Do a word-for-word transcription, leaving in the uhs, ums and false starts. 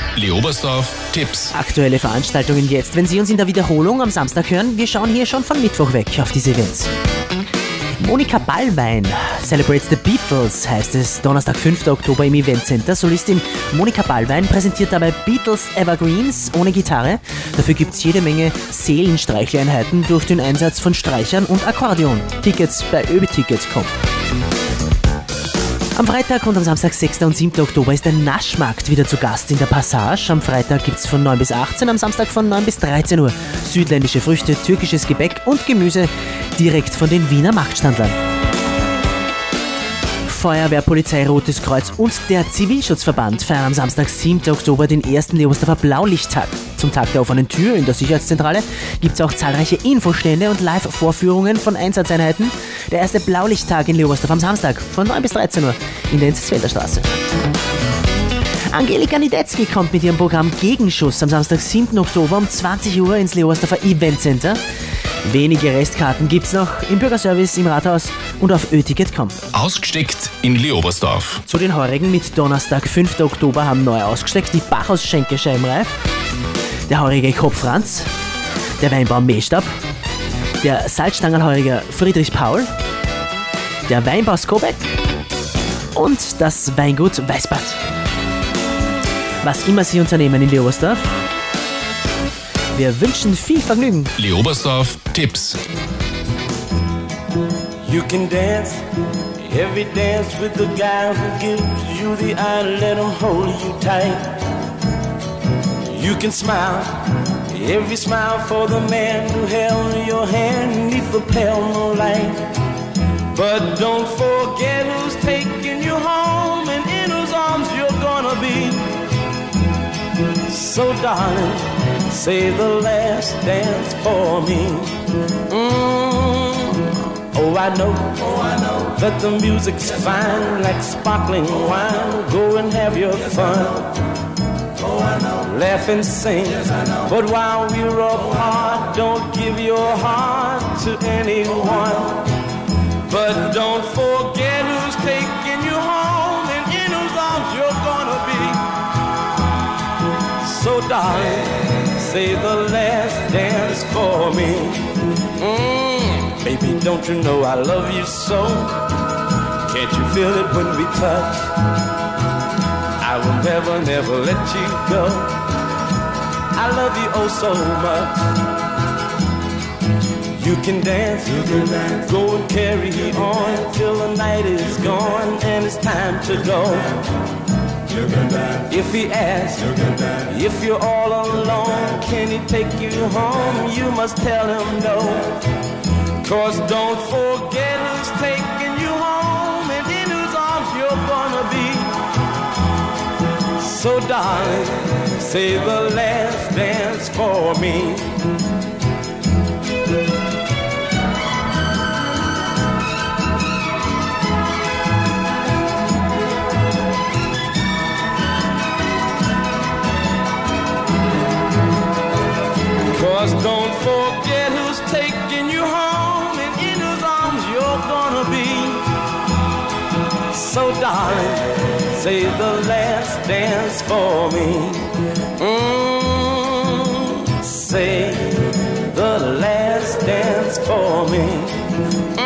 Leobersdorf Tipps. Aktuelle Veranstaltungen jetzt, wenn Sie uns in der Wiederholung am Samstag hören. Wir schauen hier schon von Mittwoch weg auf diese Events. Monika Ballwein celebrates the Beatles, heißt es Donnerstag, fünften Oktober im Eventcenter. Solistin Monika Ballwein präsentiert dabei Beatles Evergreens ohne Gitarre. Dafür gibt es jede Menge Seelenstreicheleinheiten durch den Einsatz von Streichern und Akkordeon. Tickets bei öbitickets punkt com. Am Freitag und am Samstag, sechsten und siebten Oktober, ist der Naschmarkt wieder zu Gast in der Passage. Am Freitag gibt es von neun bis achtzehn, am Samstag von neun bis dreizehn Uhr südländische Früchte, türkisches Gebäck und Gemüse direkt von den Wiener Marktstandlern. Feuerwehr, Polizei, Rotes Kreuz und der Zivilschutzverband feiern am Samstag, siebten Oktober, den ersten Leobersdorfer Blaulichttag. Zum Tag der offenen Tür in der Sicherheitszentrale gibt es auch zahlreiche Infostände und Live-Vorführungen von Einsatzeinheiten. Der erste Blaulichttag in Leobersdorf am Samstag von neun bis dreizehn Uhr in der Enzelsfelder Straße. Angelika Niedetzky kommt mit ihrem Programm Gegenschuss am Samstag, siebten Oktober um zwanzig Uhr ins Leobersdorfer Eventcenter. Wenige Restkarten gibt's noch im Bürgerservice, im Rathaus und auf öticket punkt com. Ausgesteckt in Leobersdorf. Zu den Heurigen mit Donnerstag, fünften Oktober haben neu ausgesteckt die Bachhaus-Schenke Scheimreif, der Heurige Kopfranz, der Weinbau Meestab, der Salzstangenheuriger Friedrich Paul, der Weinbau Skobeck und das Weingut Weißbad. Was immer Sie unternehmen in Leobersdorf, wir wünschen viel Vergnügen. Leobersdorf Tipps. You can dance, every dance with the guy who gives you the eye, let him hold you tight. You can smile, every smile for the man who held your hand neath the pale moonlight. But don't forget who's taking you home and in whose arms you're gonna be. So darling, say the last dance for me. Mm. Oh, I know, oh, I know that the music's fine like sparkling wine. Go and have your fun. Oh, I know. Laugh and sing. Yes, I know. But while we're apart, don't give your heart to anyone. But don't forget who's taking you home and in whose arms you're gonna be. So darling, say the last dance for me. Mm, baby, don't you know I love you so? Can't you feel it when we touch? I will never, never let you go. I love you oh so much. You can dance, you can dance. Go and carry on till the night is gone and it's time to go. You can dance. If he asks, you can dance. If you're all alone, can he take you home? You must tell him no. Cause don't forget who's taking you home and in whose arms you're gonna be. So darling, say the last dance for me. Cause don't forget who's taking you home and in whose arms you're gonna be. So darling, say the last dance for me. Mm, say the last dance for me.